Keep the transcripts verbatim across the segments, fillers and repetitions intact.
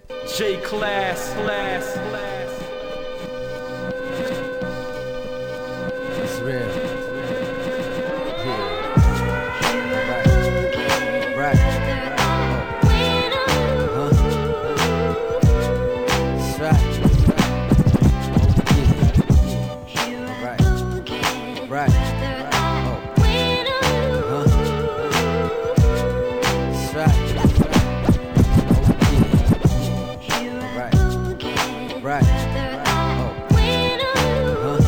J Class, Class, Class. It's real. Yeah. Right. Right. Oh. Huh? That's right. Yeah. Right. Right. Oh. Huh? That's right. Right. Oh. Huh?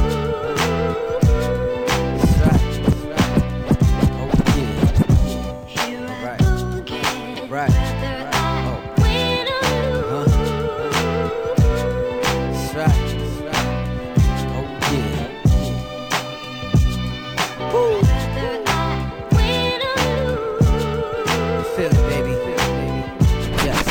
That's right. Oh yeah. Right. Right. Oh. Huh? That's right. Oh yeah. Woo. Feel it, baby. Yes.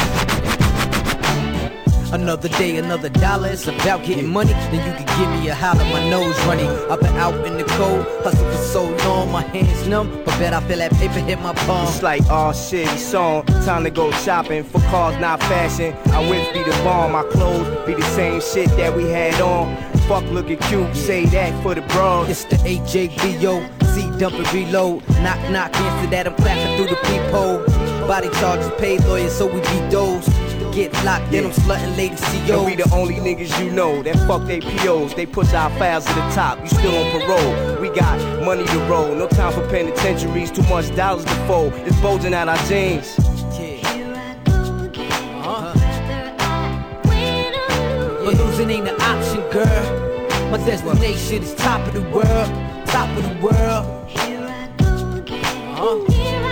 Another day, another dollar, it's about getting money. Then you can give me a holler, my nose running. I've been out in the cold, hustle for so long, my hands numb, but bet I feel that paper hit my palm. It's like, oh shit, it's on, time to go shopping. For cars, not fashion, our whips be the bomb. My clothes be the same shit that we had on. Fuck looking cute, say that for the bros. It's the A J V O, C dump and reload. Knock, knock, answer that, I'm clapping through the peephole. Body charges, paid lawyers, so we be those. Get locked, then I'm slutting lady C Os. And we the only niggas you know that fuck they P Os. They push our files to the top, you still on parole. We got money to roll, no time for penitentiaries. Too much dollars to fold, it's bulging out our jeans. Yeah. Uh-huh. But losing ain't an option, girl. My destination is top of the world, top of the world. Uh-huh.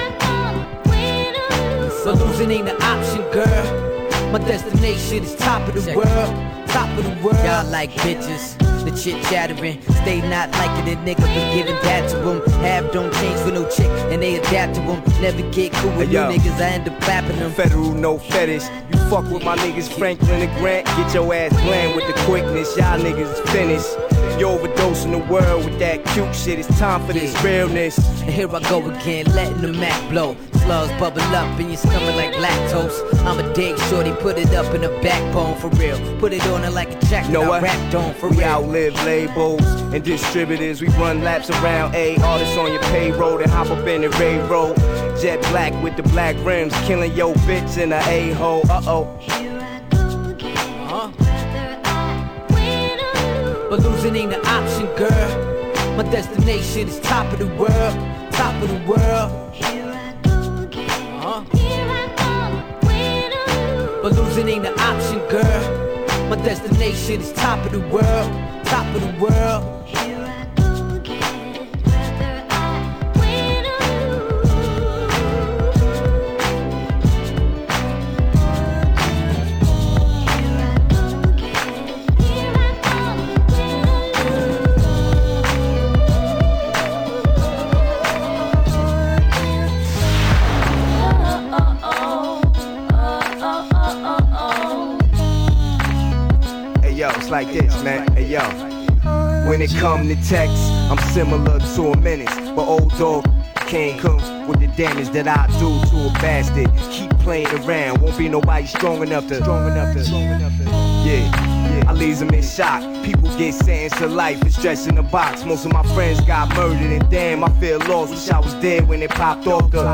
So losing ain't an option, girl. My destination is top of the world, top of the world. Y'all like bitches, the chit chattering. Stay not liking it, nigga, but giving that to them. Have don't change for no chick, and they adapt to them. Never get cool with hey, you niggas, I end up clapping them. Federal, no fetish. You fuck with my niggas Franklin and Grant, get your ass bland with the quickness. Y'all niggas is finished. You overdosing the world with that cute shit. It's time for this realness. And here I go again, letting the Mac blow. Slugs bubble up in your stomach like lactose. I'm a dig shorty, put it up in the backbone for real. Put it on it like a jacket, know what? I rapped on for we real. outlive labels and distributors. We run laps around A artists on your payroll and hop up in the railroad. Jet black with the black rims, killing your bitch in a a-hole. Uh-oh. Uh-huh. But losing ain't an option, girl. My destination is top of the world, top of the world. Uh-huh. But losing ain't an option, girl. My destination is top of the world, top of the world. It's like this, man. Hey yo, when it come to text, I'm similar to a menace, but old dog can't come with the damage that I do to a bastard. Keep playing around, won't be nobody strong enough to, strong enough to, strong enough to. Yeah, yeah. I leave them in shock. People get sentenced to life and stretched in the box. Most of my friends got murdered, and damn, I feel lost. Wish I was dead when it popped off the.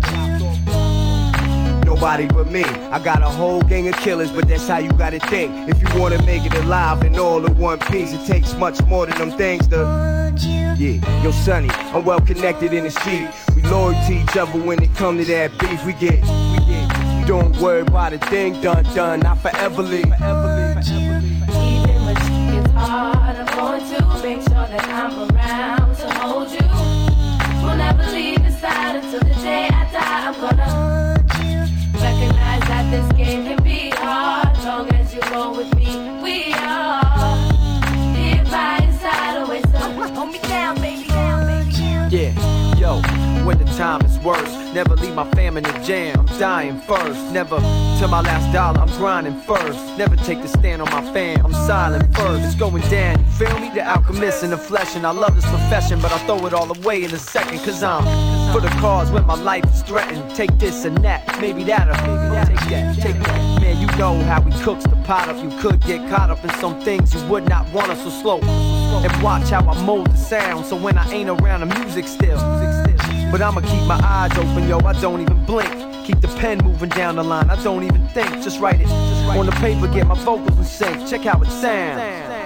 Nobody but me. I got a whole gang of killers, but that's how you gotta think. If you wanna make it alive and all in one piece, it takes much more than them things to. Yeah, yo, Sonny, I'm well connected in the street. We loyal to each other when it come to that beef. We get, we get. Don't worry about a thing done, done. Not forever leave. Forever leave. Forever leave. Even when shit gets hard, I'm going to make sure that I'm around to hold you. Will never leave your side until the day I die. I'm gonna. Recognize that this game can be hard. Long as you roll with me, we are. Here by your side, always hold me down, baby, down, baby, down. Yeah, yo, when the time is worse, Never leave my fam in the jam, I'm dying first. Never till my last dollar, I'm grinding first. Never take the stand on my fam, I'm silent first. It's going down, you feel me? The alchemist in the flesh, and I love this profession, but I throw it all away in a second, cause I'm for the cause when my life is threatened. Take this and that, maybe that'll take that, take that. Man, you know how he cooks the pot up. You could get caught up in some things you would not want us, so slow. And watch how I mold the sound, so when I ain't around the music still. But I'ma keep my eyes open, yo, I don't even blink. Keep the pen moving down the line, I don't even think. Just write it on the paper, get my vocals in sync. Check how it sounds.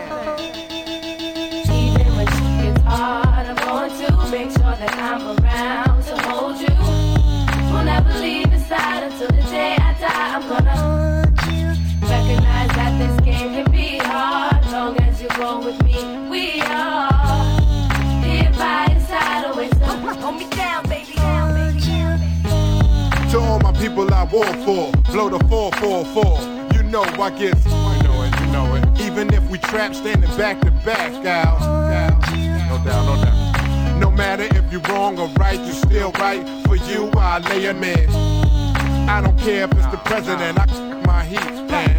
Even when shit gets hard, I'm going to make sure that I'm around to hold you. Will never leave your side until the day I die. I'm gonna recognize that this game can be hard. Long as you go with me, we are here by your side, always hold me down, baby. Down, baby. To all my people I war for, blow the four four four. You know I get, you know it, you know it. Even if we trap standing back to back, gal, gal. No doubt, no doubt. No matter if you're wrong or right, you still right. For you, I lay a man. I don't care if it's the president, I my heat, man.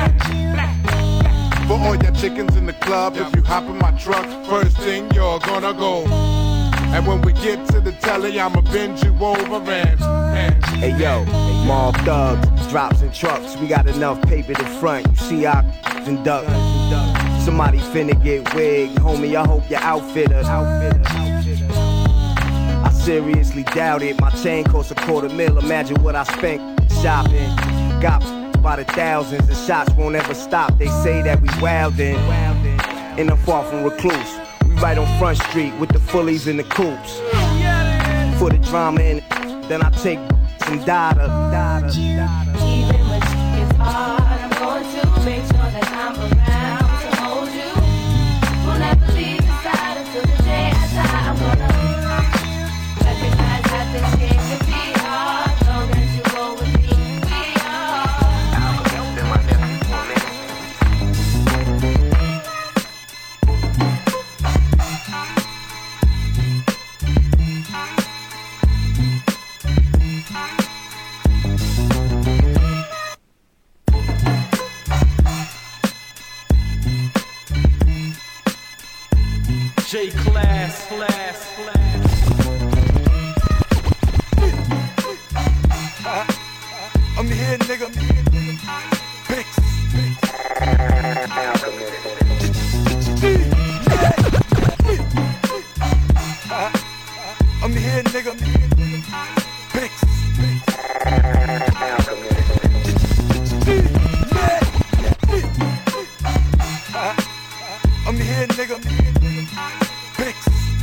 For all your chickens in the club, if you hop in my truck, first thing you're gonna go. And when we get to the telly, I'ma bend you over and, and Hey yo, mob thugs, drops and trucks. We got enough paper to front. You see our and duck. Somebody finna get wigged, homie. I hope your outfitter. I seriously doubt it. My chain costs a quarter mil. Imagine what I spent shopping. Got by the thousands. The shots won't ever stop. They say that we wildin', and I'm far from recluse. We right on Front Street with the fullies and the coops. For the drama in it, then I take some data. Even when shit gets hard, I'm going to make sure that I'm around to hold you. Will never leave your side until the day I die. I'm gonna recognize that this game can be hard. Long as you go with me, we are. I'ma spend my nephew for a minute. J Class, class, class. I'm here, nigga. Bix. I'm here, nigga. Bix. I'm here, nigga. Bix.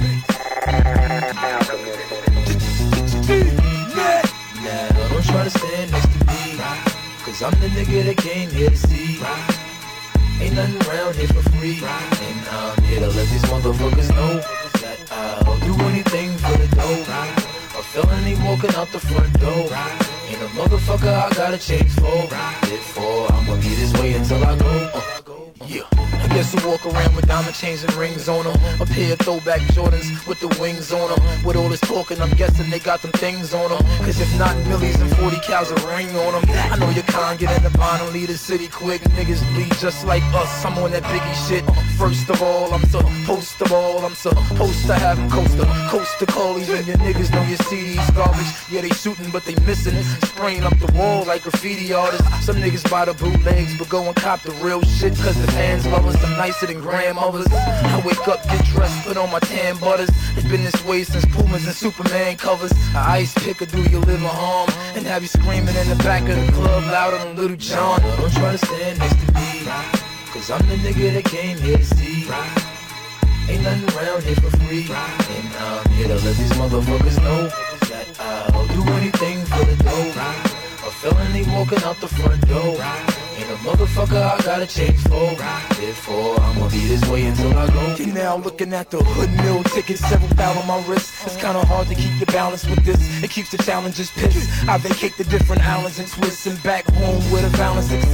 Now, don't try to stand next to me, cause I'm the nigga that came here to see. Ain't nothing around here for free, and I'm here to let these motherfuckers know that I'll do anything for the dough. A felon ain't walking out the front door. Ain't a motherfucker I gotta change for. Therefore, I'ma be this way until I go. Uh, yeah. I guess who walk around with diamond chains and rings on them. A pair of throwback Jordans with the wings on them. With all this talking, I'm guessing they got them things on them. Cause if not millies and forty cows a ring on them. I know you can't get in the bottom, leave the city quick. Niggas bleed just like us, I'm on that biggie shit. First of all, I'm supposed of all, I'm supposed to have them coast to coast to call. Even your niggas know your C D's garbage. Yeah, they shooting, but they missing. Spraying up the wall like graffiti artists. Some niggas buy the bootlegs, but go and cop the real shit. Cause the fans love us, I'm nicer than grandmothers. I wake up, get dressed, put on my tan butters. It's been this way since Pumas and Superman covers. A ice pick or do your liver harm, and have you screaming in the back of the club louder than Little John. Don't try to stand next to me, cause I'm the nigga that came here to see. Ain't nothing around here for free, and I'm here to let these motherfuckers know that I'll do anything for the dough. A felon ain't walking out the front door. Ain't a motherfucker I gotta change for. Therefore, I'ma be this way until I go. You're now looking at the hood mill tickets, several thou on my wrist. It's kinda hard to keep your balance with this. It keeps the challenges pissed. I vacate the different islands and twists, and back home where the balance exists.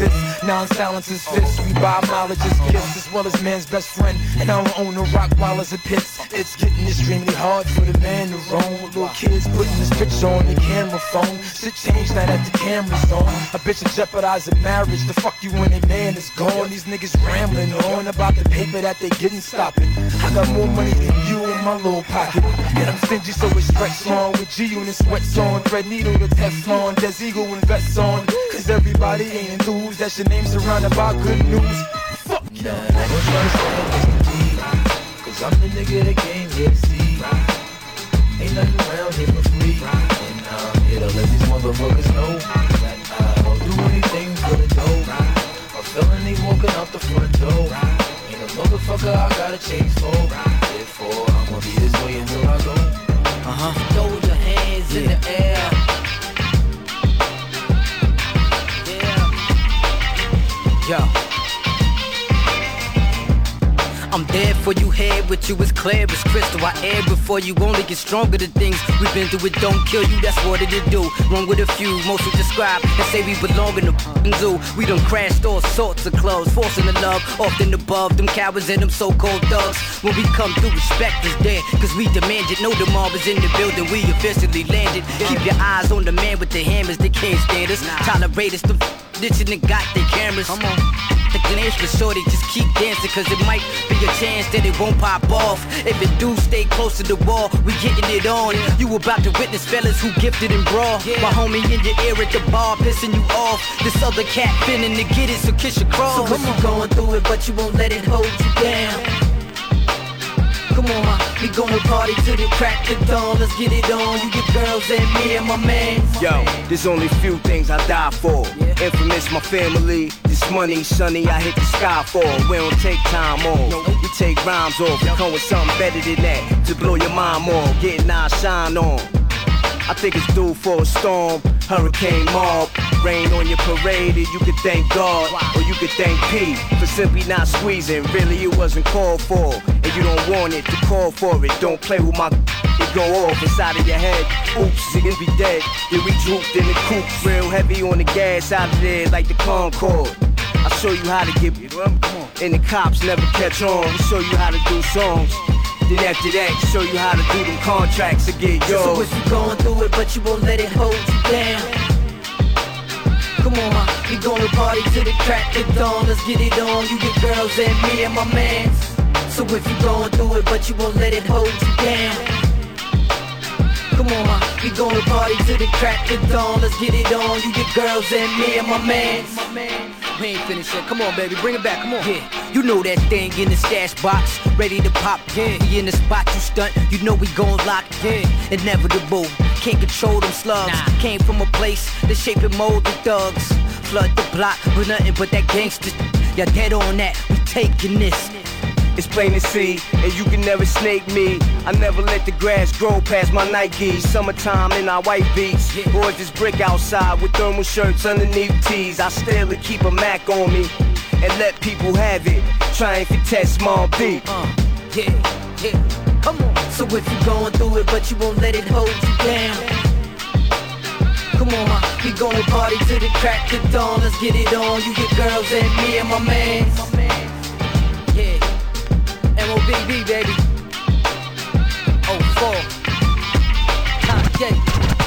Non-silence is fists. We buy mileage as gifts as well as man's best friend. And I don't own no rock while as a pits. It's getting extremely hard for the man to roam. Little kids putting this picture on the camera phone. Shit changed now that the camera's on. A bitch will jeopardize a marriage. The fuck you when a man is gone. These niggas rambling on about the paper that they getting. Stop it. I got more money than you in my little pocket. And I'm stingy so it's stretch on. With G-Unit sweats on. Thread needle to Teflon. Des Eagle and vests on. Cause everybody ain't enthused. That's your name surrounded by good news. Fuck yeah. Nah, I don't try to stand next to me. Cause I'm the nigga that came here to see. Ain't nothing around here for free. And I'm here to let these motherfuckers know that I'll do anything for the dough. A felony walking out the front door. Ain't a motherfucker I gotta change for. Therefore, I'ma be this way until I go. Uh-huh. Throw your hands yeah. in the air. Yeah. Yo. I'm there for you, head with you as clear as crystal. I air before you only get stronger. The things we've been through, it don't kill you, that's what it'll do. Wrong with a few, most will describe and say we belong in the zoo. We done crashed all sorts of clubs, forcing the love, often above them cowards and them so-called thugs. When we come through, respect is there, cause we demand it. Know the mob is in the building, we officially landed. Keep your eyes on the man with the hammers, they can't stand us. Tolerate us, the ditching and got their cameras. Come on. The glance for shorty, just keep dancing, cause it might be a chance that it won't pop off. If it do, stay close to the wall, we getting it on. You about to witness fellas who gifted and brawl. My homie in your ear at the bar, pissing you off. This other cat finna to get it, so kiss your crawl. So if you going through it, but you won't let it hold you down. Come on, ma, we gon' party till the crack of dawn. Let's get it on, you get girls and me and my man. Yo, there's only few things I die for. Yeah. Infamous, my family. This money, sonny, I hit the sky for. We don't take time off. Nope. We take rhymes off. We come with something better than that to blow your mind more. Getting our shine on. I think it's due for a storm, hurricane mob. Rain on your parade, and you could thank God, or you could thank P for simply not squeezing. Really, it wasn't called for, and you don't want it to call for it. Don't play with my it go off inside of your head. Oops, it can be dead. Then we drooped in the coupe, real heavy on the gas out of there like the Concorde. I'll show you how to get it, and the cops never catch on. I'll show you how to do songs. Then after that, show you how to do them contracts to get yours. So if you going through it, but you won't let it hold you down. Come on, ma, we gonna party till the crack of dawn. Let's get it on, you get girls and me and my mans. So if you going through it, but you won't let it hold you down. Come on, ma, we gonna party till the crack of dawn. Let's get it on, you get girls and me and my mans. We ain't finished yet. Come on, baby, bring it back. Come on. Yeah, you know that thing in the stash box, ready to pop. Yeah, we in the spot you stunt. You know we gon' lock. Yeah, inevitable. Can't control them slugs. Nah. Came from a place that shape and mold the thugs. Flood the block with nothing but that gangster. Y'all dead on that. We taking this. It's plain to see, and you can never snake me. I never let the grass grow past my Nikes. Summertime in our white beats, yeah. Or if it's brick outside with thermal shirts underneath tees. I still keep a Mac on me and let people have it. Trying to test small beat. Uh, yeah, yeah, come on. So if you going through it, but you won't let it hold you down. Come on, ma, we gonna party till the crack of dawn. Let's get it on, you get girls and me and my mans. Yeah. M O B B, baby. Oh four. Kanye.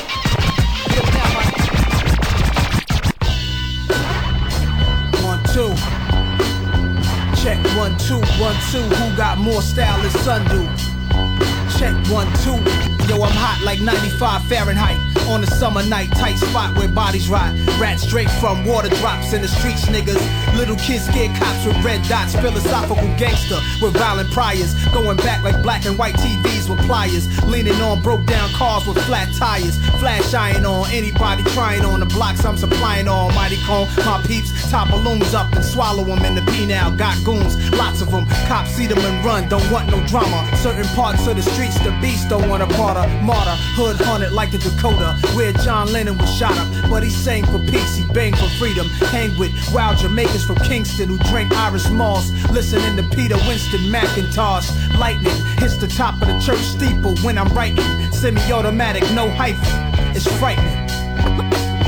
One, two. Check one, two, one, two. Who got more style than Sundu? Check one, two. Yo, I'm hot like ninety-five Fahrenheit. On a summer night, tight spot where bodies rot. Rats straight from water drops in the streets, niggas. Little kids scared cops with red dots. Philosophical gangster with violent priors. Going back like black and white T Vs with pliers. Leaning on broke down cars with flat tires. Flash iron on anybody trying on the blocks I'm supplying almighty cone. My peeps top balloons up and swallow them in the P-now. Got goons, lots of them. Cops see them and run, don't want no drama. Certain parts of the streets, the beast don't want a part of. Martyr, hood haunted like the Dakota. Where John Lennon was shot up, but he sang for peace, he banged for freedom. Hang with wild Jamaicans from Kingston who drank Irish Moss, listening to Peter Winston McIntosh. Lightning hits the top of the church steeple when I'm writing. Semi-automatic, no hyphen, it's frightening.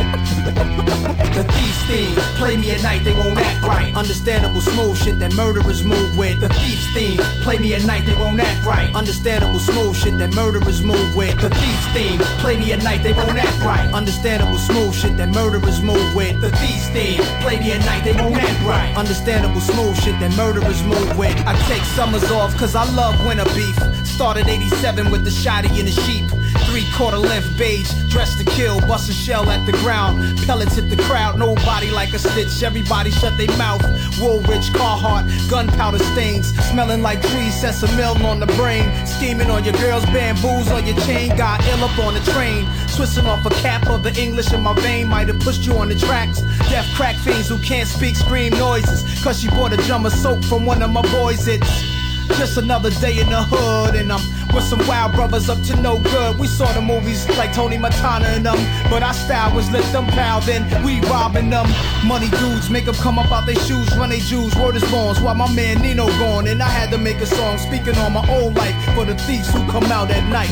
The thief's theme, play me at night, they won't act right. Understandable smooth shit that murderers move with. The thief's theme, play me at night, they won't act right. Understandable smooth shit that murderers move with. The thief's theme, play me at night, they won't act right. Understandable smooth shit that murderers move with. The thief's theme, play me at night, they won't act right. Understandable smooth shit that murderers move with. I take summers off cause I love winter beef. Started eighty-seven with the shotty and the sheep. Three quarter length beige, dressed to kill, bust a shell at the ground. Pellets hit the crowd, nobody like a stitch. Everybody shut their mouth. Woolrich, Carhartt, gunpowder stains. Smelling like trees, sets a milk on the brain. Scheming on your girl's bamboos on your chain. Got ill up on the train. Twisting off a cap of the English in my vein. Might have pushed you on the tracks. Deaf crack fiends who can't speak scream noises. Cause she bought a jar of soap from one of my boys. It's just another day in the hood, and I'm with some wild brothers up to no good. We saw the movies like Tony Montana and them, but our style was let them pal, then we robbing them. Money dudes make them come up out their shoes, run they Jews, word is bonds, while my man Nino gone. And I had to make a song speaking on my old life for the thieves who come out at night.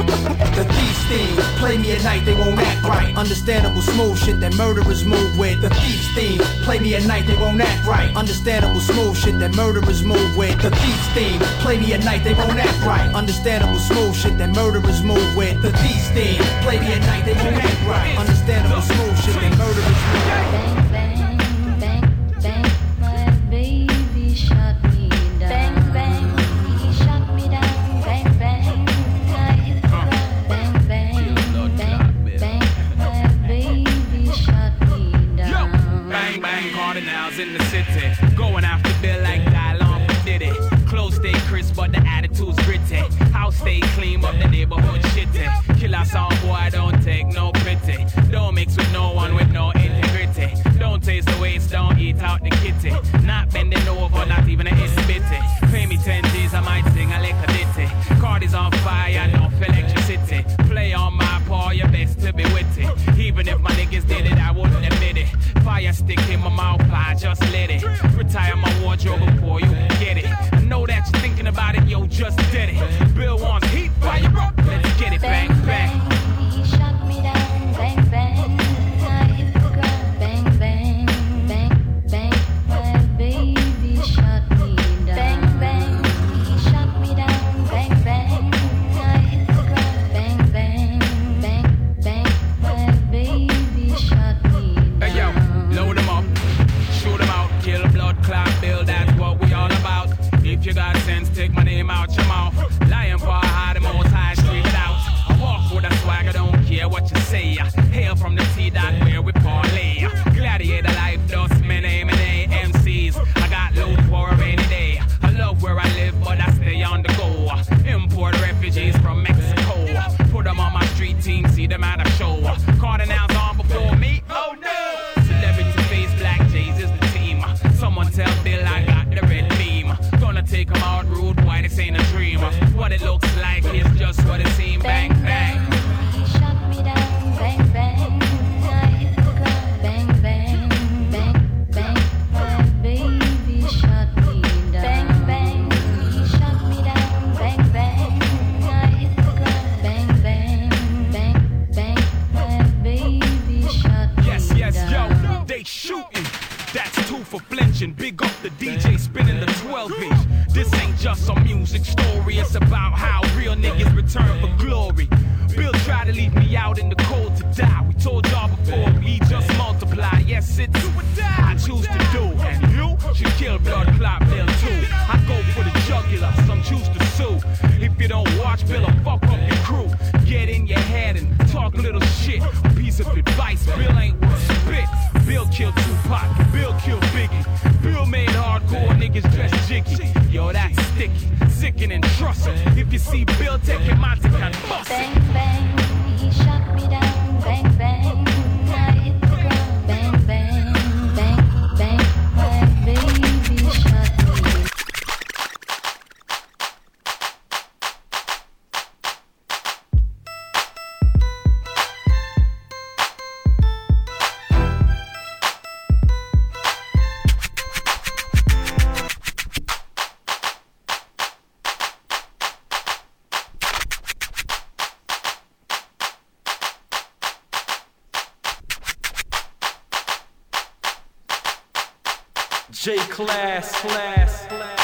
The thief's theme, play me at night, they won't act right. Understandable smooth shit that murderers move with. The thief's theme, play me at night, they won't act right. Understandable smooth shit that murderers move with. The thief's theme, play me at night, they won't act right. Understandable smooth shit that murderers move with. The thief's theme, play me at night, they won't act right. Understandable smooth shit that murderers move with. Bang, bang, bang, bang, my baby shot me down. Bang, bang, he shot me down. Bang, bang, I hit the ground. Bang, bang, bang, bang, my baby shot me down. Bang, bang, cardinals in the city. Going after Bill like Dylon did it. Clothes stay crisp, but the attitude's gritty. House stay clean, but the neighborhood shitty. Killer song, boy, don't take no pity. Don't mix with no one with no integrity. Don't taste the waste, don't eat out the kitty. Not bending over, not even a spitty. Pay me ten G's, I might sing a lick a ditty. Cardi's on fire, no electricity. Play on my paw, your best to be witty. Even if my niggas did it, I wouldn't admit it. Fire stick in my mouth, I just let it. Retire my wardrobe before you get it. I know that you're thinking about it, yo, just did it. Bill wants heat, fire up, let's get it, bang, bang. He shot me down, bang, bang, I hit the ground. Bang, bang, bang, bang, my baby shot me down. Bang, bang, he shot me down. Bang, bang, I hit the ground. Bang, bang, bang, bang, my baby shot me down. Hey, yo, load them up, shoot them out, kill blood clot Bill, that's what we all about. If you got sense, take my name out your mouth. Lion paw high, the most high, scream it out. I walk with a swag, I don't care what you say. Hail from the T dot where we parlay. Gladiator life, dust men, aim and A M Cs. I got loot for a rainy day. I love where I live, but I stay on the go. Import refugees from Mexico. Put them on my street team, see them at a show. Cardinals on before me, oh no. Celebrity face, Black Jays is the team. Someone tell Bill I got the red beam. Gonna take them out rude, why this ain't a dream. What it looks like is just what it seems. Bang, bang. He shot me down. Bang, bang, I hit the ground. Bang, bang, bang, bang, my baby shot me down. Bang, bang, he shot me down. Bang, bang, I hit the ground. Bang, bang, bang, bang, my baby shot me down. Yes, yes, yo, they shooting. That's two for flinching. Big up the D J spinning the twelve inch. This ain't just a music story, it's about how real niggas return for glory. Bill tried to leave me out in the cold to die. We told y'all before, we just multiply. Yes, it's I choose to do, and you should kill blood clot Bill too. I go for the jugular, some choose to sue. If you don't watch Bill, I'll fuck up your crew. Get in your head and talk a little shit. A piece of advice, Bill ain't worth spit. Bill killed Tupac, Bill killed Biggie. Bill made hardcore niggas dress jiggy. Yo, that's sticky, sickening, trust him. If you see Bill, take your mind and bust it. Bang, bang, he shot me down. Bang, bang, I hit the ground. Bang, bang, bang, bang, my baby shot me down. J Class, class, class.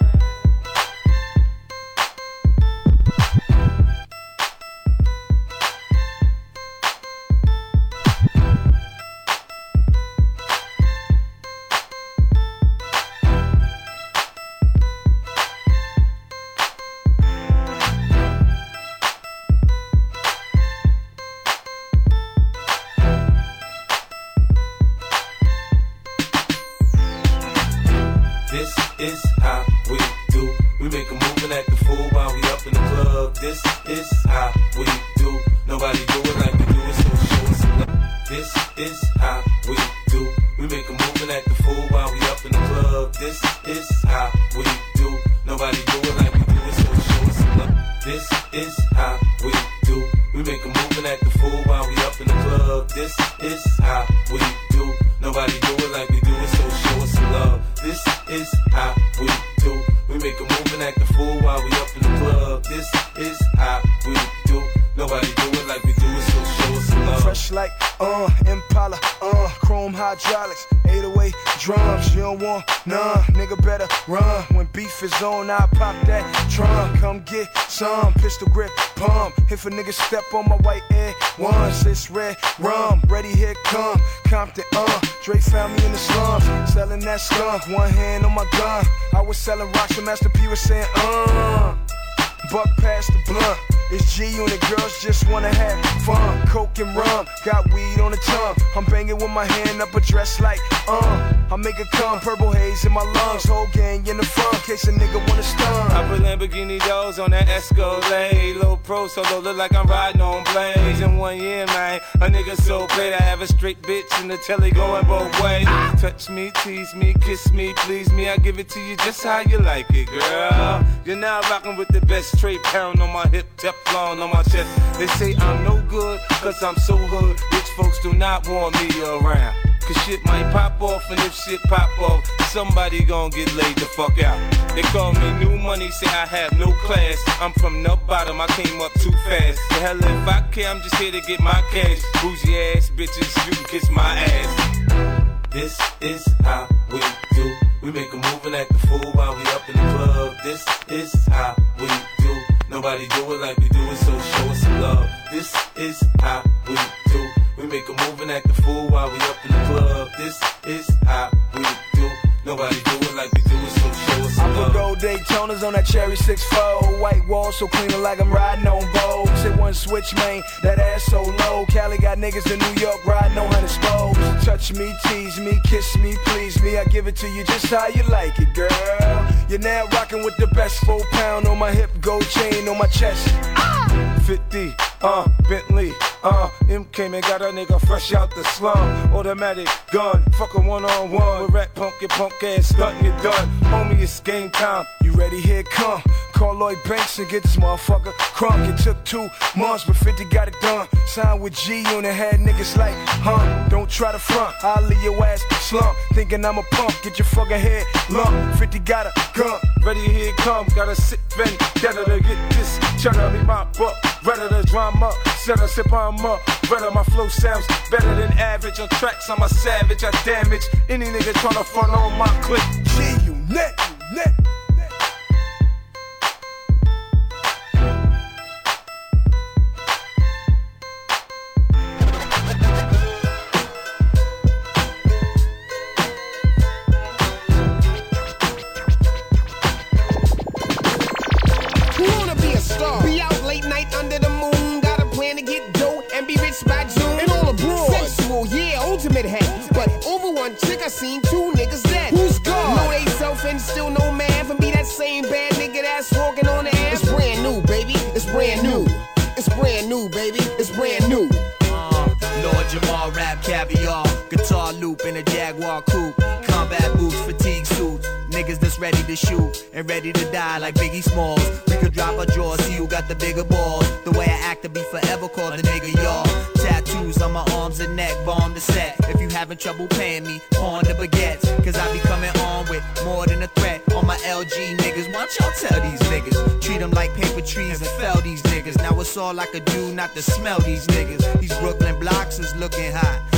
Is how we do. We make a move and act the fool while we up in the club. This is how we do. Nobody do it like we do it, so show us some love. This is how we do. We make a move and act the fool while we up in the club. This is how we do. Nobody do it like we do it, so show us some love. This is how we do. We make a move and act the fool while we up in the club. This is how we do. Nobody do it like we do it, so show us some love. This is how we do. We make a move and act the fool while we up in the club. This is how we do. Nobody do it like we do it, so show us some love. Fresh like, uh, Impala, uh, chrome hydraulics, eight oh eight drums. You don't want none, nigga better run. When beef is on, I pop that trunk. Come get some, pistol grip, pump. If a nigga step on my white air once, it's red rum. Ready, here come Compton, uh. Dre found me in the slums, selling that skunk. One hand on my gun. I was selling rocks and Master P was saying, uh. Buck past the blunt. It's G Unit, girls just wanna have fun. Coke and rum, got weed on the tongue. I'm banging with my hand up a dress like, uh. I make it come, purple haze in my lungs. Whole gang in the front, case a nigga wanna stun. I put Lamborghini doors on that Escalade. Low pro solo, look like I'm riding on blades. In one year, man, a nigga so paid. I have a straight bitch in the telly going both ways. Touch me, tease me, kiss me, please me. I give it to you just how you like it, girl. You're now rocking with the best. Straight pound on my hip, Teflon on my chest. They say I'm no good, cause I'm so hood. Rich folks do not want me around. Cause shit might pop off, and if shit pop off, somebody gon' get laid the fuck out. They call me new money, say I have no class. I'm from the bottom, I came up too fast. The hell if I care, I'm just here to get my cash. Bougie ass bitches, you can kiss my ass. This is how we do. We make a move and act the fool while we up in the club. This is how we do. Nobody do it like we do it, so show us some love. This is how we do. We make a move and act the fool while we up in the club. This is how we do. Nobody do it like we do it, so show us some I love. put gold Daytonas on that cherry six four. White wall so clean like I'm riding on Vogue. Hit one switch, man, that ass so low. Cali got niggas in New York riding on hundred spokes. Touch me, tease me, kiss me, please me. I give it to you just how you like it, girl. You're now rocking with the best. Four pound on my hip, gold chain on my chest. fifty, uh, Bentley, uh, M came and got a nigga fresh out the slum. Automatic gun, fuck a one on one. With rat punk, your punk ass stuntin', you done. Homie, it's game time. You ready? Here it come. Call Lloyd Banks and get this motherfucker crunk. It took two months, but fifty got it done. Signed with G Unit, had niggas like, huh? Don't try to front, I'll leave your ass slump. Thinking I'm a punk, get your fucking head lump. fifty got a gun, ready, here it come. Gotta sit ready, gotta to get this. Tryna be my buck, ready to drum up. Set a sip on up, better my flow sounds better than average. On tracks, I'm a savage, I damage any nigga tryna front on my clip. G Unit, Unit. Be out late night under the moon. Got a plan to get dough and be rich by June. And all abroad. Sexual, yeah, ultimate head. But over one chick, I seen two niggas dead. Who's God? Know they self and still no man. For me, that same bad nigga that's walking on the ass. It's brand new, baby. It's brand new. It's brand new, baby. It's brand new. Uh, Lord Jamar, rap caviar, guitar loop in a Jaguar coupe, combat boots, fatigue suits. Niggas that's ready to shoot and ready to die like Biggie Smalls. We could drop our jaws, see who got the bigger balls. The way I act to be forever called the nigga y'all. Tattoos on my arms and neck, bomb the set. If you having trouble paying me, pawn the baguettes. Cause I be coming on with more than a threat. On my L G niggas, why don't y'all tell these niggas? Treat them like paper trees and fell these niggas. Now it's all I could do not to smell these niggas. These Brooklyn blocks is looking hot.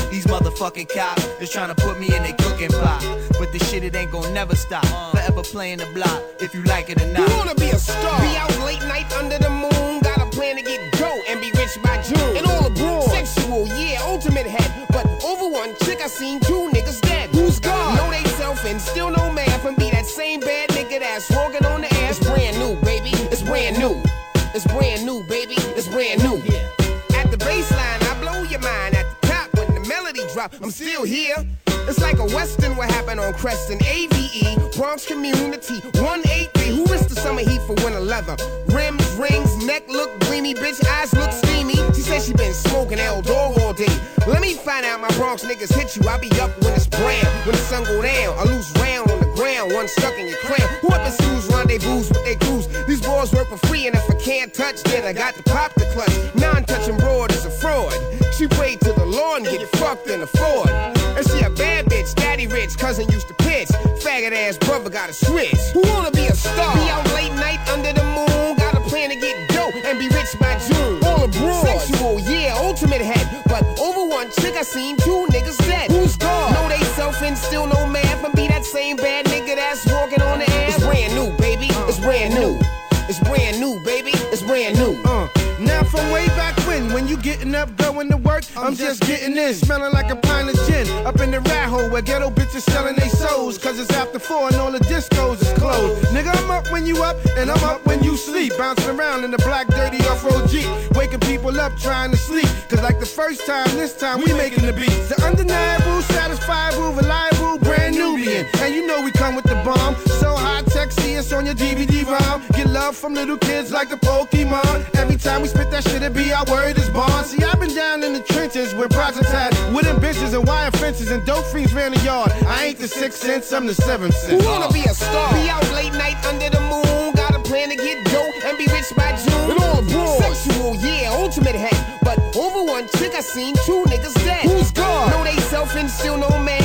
These motherfucking cops is trying to put me in their cooking pot. But this shit, it ain't gon' never stop. Forever playing the block, if you like it or not. You wanna be a star? Be out late night under the moon. Got a plan to get dough and be rich by June. And all abroad. Sexual, yeah, ultimate head. But over one chick, I seen two niggas dead. Who's God? Know they self and still no math. And be that same bad nigga that's walking on the ass. It's brand new, baby. It's brand new. It's brand new, baby. It's brand new. Yeah. At the baseline, I blow your mind. At the top, when the melody drop, I'm still here. It's like a western what happened on Creston. A V E, Bronx community, one eighty-three. Who risked the summer heat for winter leather? Rims, rings, neck look dreamy, bitch, eyes look steamy. She said she been smoking L Dog all day. Let me find out my Bronx niggas hit you. I be up when it's brown, when the sun go down. A loose round on the ground, one stuck in your crown. Who up in schools, rendezvous with they crews? These boys work for free, and if I can't touch, then I got to pop the clutch. Non-touching broad is a fraud. She prayed to the Lord and get fucked in the Ford. And she a bad bitch, daddy rich, cousin used to pitch. Faggot ass brother got a switch. Who wanna be a star? Be out late night under the moon. Got a plan to get dope and be rich by June. All abroad. Sexual, yeah, ultimate head. But over one chick, I seen two niggas dead. Who's God? Know they self and still no math. And be that same bad nigga that's walking on the ass. It's brand new, baby. It's brand new. It's brand new, baby. It's brand new. Uh, now from way back when, when you getting up, going to work, I'm, I'm just getting in, smelling like a pint of gin. Up in the rat hole where ghetto bitches selling they souls. Cause it's after four and all the discos is closed. Nigga, I'm up when you up, and I'm up when you sleep. Bouncing around in the black dirty off-road Jeep. Waking people up trying to sleep. Cause like the first time, this time we making the beats. The undeniable, satisfiable, reliable, brand Nubian. And you know we come with the bomb. So high tech, see us on your D V D ROM. Get love from little kids like the Pokemon. Every time we spit that shit, it be our word is bond. See, I've been down in the trenches where projects had wooden benches and wire fences and dope fiends ran the yard. I ain't the sixth sense, I'm the seventh sense. Who wanna be a star? Be out late night under the moon. Got a plan to get dope and be rich by June. And all abroad. Sexual, yeah, ultimate head. But over one chick, I seen two niggas dead. Who's God? Know they self and still no man.